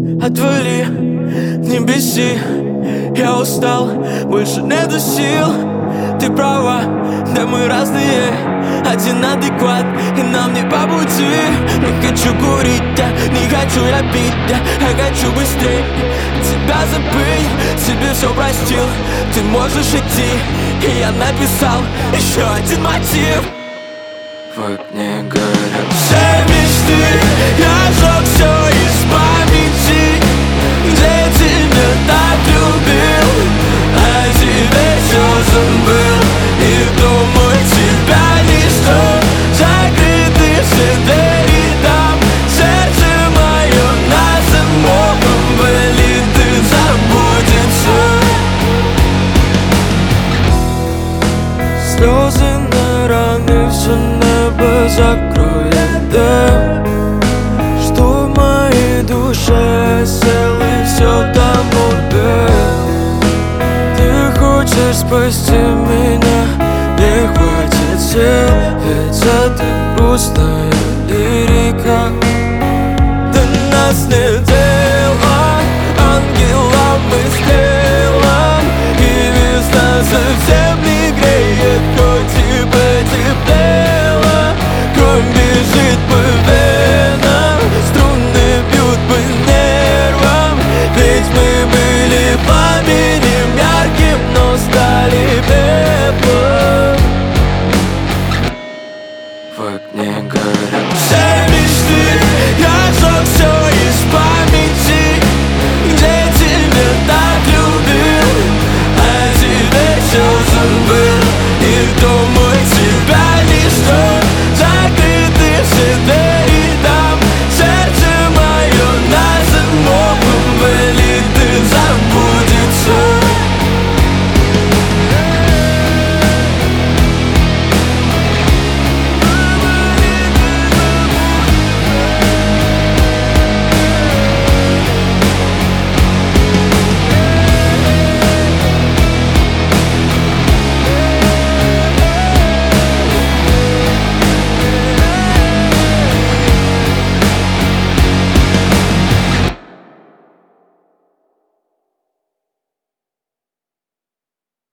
Отвали, не беси, я устал, больше нету сил. Ты права, да мы разные, один адекват, и нам не по пути. Не хочу курить, я не хочу я пить, я хочу быстрее тебя забыть, себе все простил. Ты можешь идти, и я написал еще один мотив. В окне горят все мечты, я сжег все из памяти, где тебя так любил, а теперь все забыл. И думаю, тебя не жду, закрыты все двери там. Сердце мое на замок болит, и забудется. Слезы на раны, все небо закроет дым, что в моей душе сел и все там убил. Ты хочешь спасти меня, не хватит сил, ведь это грустная лирика. Да нас нет.